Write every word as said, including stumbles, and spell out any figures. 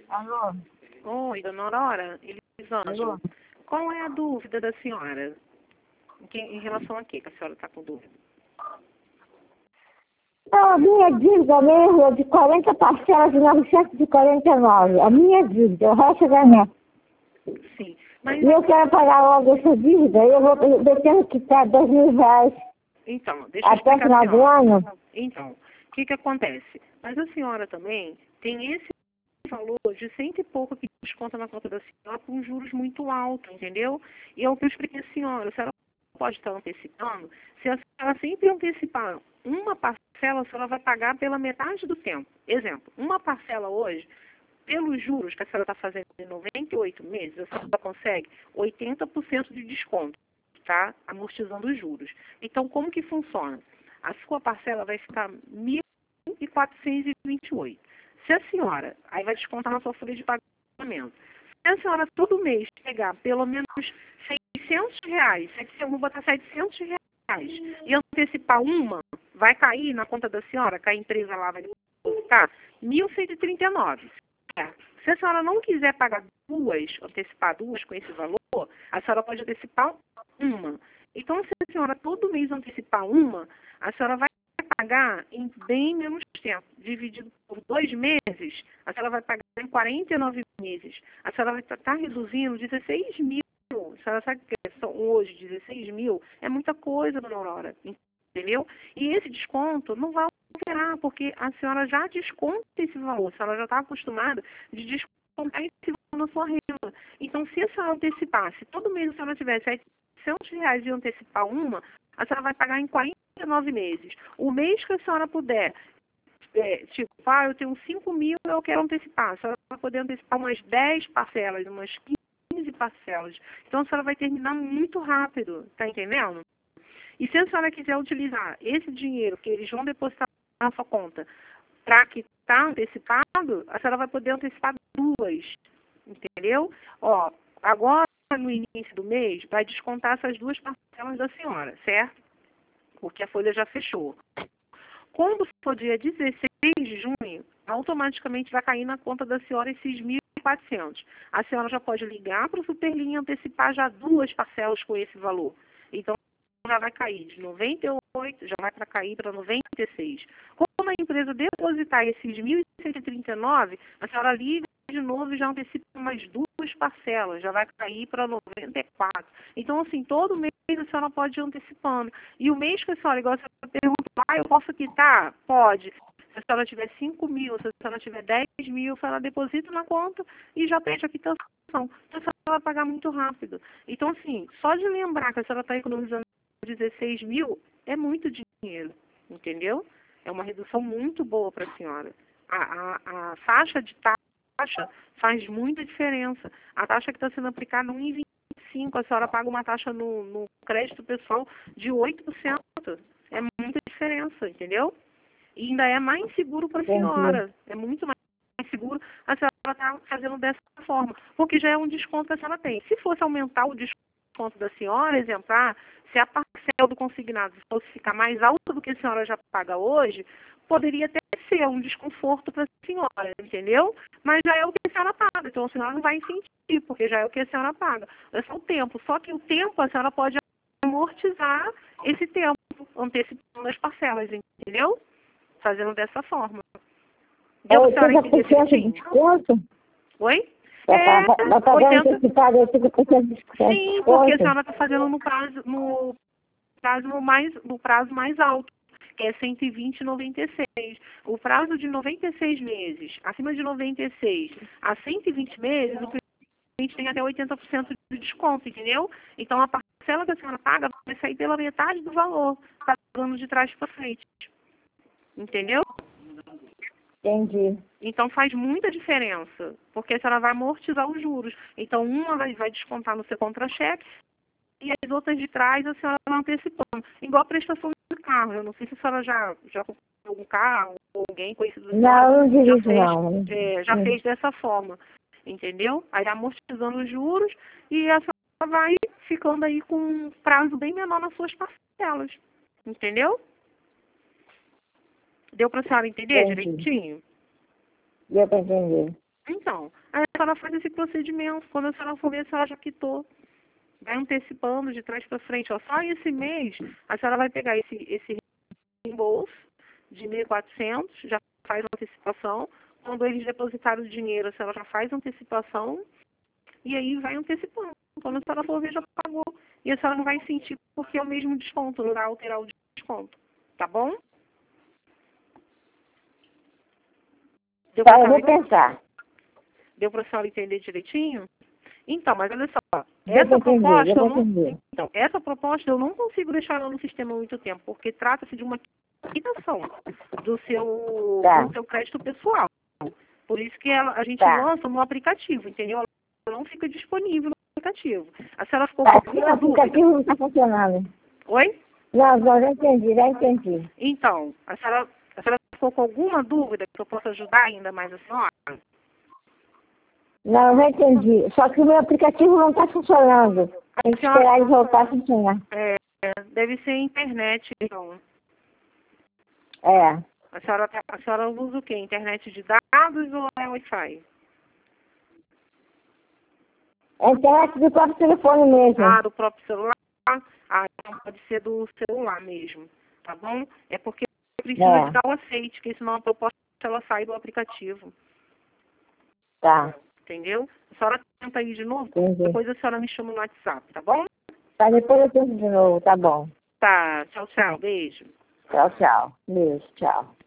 Alô? Oi, dona Aurora, Elisângela. Alô? Qual é a dúvida da senhora? Em, que, em relação a quê que a senhora está com dúvida? Não, a minha dívida mesmo é de quarenta parcelas de novecentos e quarenta e nove. A minha dívida, o resto é da minha. Sim, mas E eu quero pagar logo essa dívida, eu vou eu tenho que quitar dois mil reais então, deixa eu até o explicar a final do senhora. ano. Então, o que que acontece? Mas a senhora também tem esse valor de cento e pouco que desconta na conta da senhora com juros muito altos, entendeu? E é o que eu expliquei à senhora. A senhora pode estar antecipando. Se a senhora sempre antecipar uma parcela, a senhora vai pagar pela metade do tempo. Exemplo, uma parcela hoje, pelos juros que a senhora está fazendo em noventa e oito meses, a senhora consegue oitenta por cento de desconto, tá? Amortizando os juros. Então, como que funciona? A sua parcela vai ficar mil quatrocentos e vinte e oito. Se a senhora, aí vai descontar na sua folha de pagamento. Se a senhora todo mês pegar pelo menos seiscentos reais, setecentos, vou botar setecentos reais, e antecipar uma, vai cair na conta da senhora, que a empresa lá vai depositar mil cento e trinta e nove. Certo? Se a senhora não quiser pagar duas, antecipar duas com esse valor, a senhora pode antecipar uma. Então, se a senhora todo mês antecipar uma, a senhora vai pagar em bem menos tempo. Dividido por dois meses, a senhora vai pagar em quarenta e nove meses. A senhora vai estar reduzindo dezesseis mil. A senhora sabe que são hoje dezesseis mil? É muita coisa, dona Aurora. Entendeu? E esse desconto não vai alterar, porque a senhora já desconta esse valor. A senhora já está acostumada de descontar esse valor na sua renda. Então, se a senhora antecipasse, todo mês a senhora tivesse setecentos reais e antecipar uma, a senhora vai pagar em quarenta e nove meses. O mês que a senhora puder, é, tipo, ah, eu tenho cinco mil, eu quero antecipar. A senhora vai poder antecipar umas dez parcelas, umas quinze parcelas. Então, a senhora vai terminar muito rápido, tá entendendo? E se a senhora quiser utilizar esse dinheiro que eles vão depositar na sua conta para que está antecipado, a senhora vai poder antecipar duas, entendeu? Ó, agora, no início do mês, vai descontar essas duas parcelas da senhora, certo? Porque a folha já fechou. Quando for dia dezesseis de junho, automaticamente vai cair na conta da senhora esses mil e quatrocentos. A senhora já pode ligar para o Superlinha e antecipar já duas parcelas com esse valor. Então, já vai cair de noventa e oito, já vai para cair para noventa e seis. Como a empresa depositar esses mil cento e trinta e nove, a senhora liga de novo e já antecipa mais duas parcelas, já vai cair para noventa e quatro. Então, assim, todo mês a senhora pode ir antecipando. E o mês que a senhora, igual a senhora perguntou, ah, eu posso quitar? Pode. Se a senhora tiver cinco mil, se a senhora tiver dez mil, a senhora deposita na conta e já pede a quitação. Então, a senhora vai pagar muito rápido. Então, assim, só de lembrar que a senhora está economizando dezesseis mil, é muito dinheiro, entendeu? É uma redução muito boa para a senhora. A, a, a faixa de taxa faz muita diferença. A taxa que está sendo aplicada é um vírgula vinte e cinco, a senhora paga uma taxa no, no crédito pessoal de oito por cento. É muita diferença, entendeu? E ainda é mais seguro para a senhora. É muito mais seguro a senhora está fazendo dessa forma, porque já é um desconto que a senhora tem. Se fosse aumentar o desconto da senhora, exemplar, se a parcela do consignado fosse ficar mais alta do que a senhora já paga hoje, poderia até ser um desconforto para a senhora, entendeu? Mas já é o que a senhora paga, então a senhora não vai sentir, porque já é o que a senhora paga. É só o tempo, só que o tempo a senhora pode amortizar esse tempo, antecipando as parcelas, entendeu? Fazendo dessa forma. Deu para a senhora entender de desconto? Oi? Vai pagar oitenta... antecipado oitenta por cento de desconto. Sim, porque a senhora está fazendo no prazo, no prazo mais, no prazo mais alto, que é cento e vinte e noventa e seis. O prazo de noventa e seis meses, acima de noventa e seis a cento e vinte meses, o cliente tem até oitenta por cento de desconto, entendeu? Então a parcela que a senhora paga vai sair pela metade do valor, pagando de trás para frente. Entendeu? Entendi. Então faz muita diferença, porque a senhora vai amortizar os juros. Então uma vai, vai descontar no seu contra-cheque e as outras de trás a senhora vai antecipando. Igual a prestação de carro. Eu não sei se a senhora já, já comprou algum carro ou alguém conhecido da senhora, Não, não já dirijo fez, não. é, já fez dessa forma. Entendeu? Aí amortizando os juros e a senhora vai ficando aí com um prazo bem menor nas suas parcelas. Entendeu? Deu para a senhora entender Entendi. direitinho? Deu para entender. Então, senhora faz esse procedimento. Quando a senhora for ver, a senhora já quitou. Vai antecipando de trás para frente. Ó, só esse mês, a senhora vai pegar esse, esse reembolso de mil e quatrocentos, já faz antecipação. Quando eles depositarem o dinheiro, a senhora já faz antecipação. E aí vai antecipando. Quando a senhora for ver, já pagou. E a senhora não vai sentir porque é o mesmo desconto, não vai alterar o desconto. Tá bom? Deu Tá, pra eu vou senhora- pensar. Deu para a senhora entender direitinho? Então, mas olha só, Deu pra essa entender, proposta, deu eu pra não, entender. então, essa proposta eu não consigo deixar ela no sistema há muito tempo, porque trata-se de uma quitação do seu, Tá. do seu crédito pessoal. Por isso que ela, a gente Tá. lança no aplicativo, entendeu? Ela não fica disponível no aplicativo. A senhora ficou Tá, com aqui o alguma dúvida? aplicativo não tá funcionando. Oi? Não, não, já entendi, já entendi. Então, a senhora, a senhora ficou com alguma dúvida que eu possa ajudar ainda mais a senhora? Não, já entendi. Só que o meu aplicativo não tá funcionando. Tem que esperar ele voltar a funcionar. É, deve ser internet, então. É. A senhora, tá- a senhora usa o quê? Internet de dados ou é Wi-Fi? É a internet do próprio telefone mesmo. Ah, do próprio celular? Ah, então pode ser do celular mesmo, tá bom? É porque precisa É. de dar o aceite, porque senão a proposta ela sai do aplicativo, Tá. entendeu? A senhora tenta aí de novo, Entendi. depois a senhora me chama no WhatsApp, tá bom? Tá, depois eu tento de novo, tá bom. Tá, tchau, tchau, beijo. Tchau, tchau. Beijo, tchau.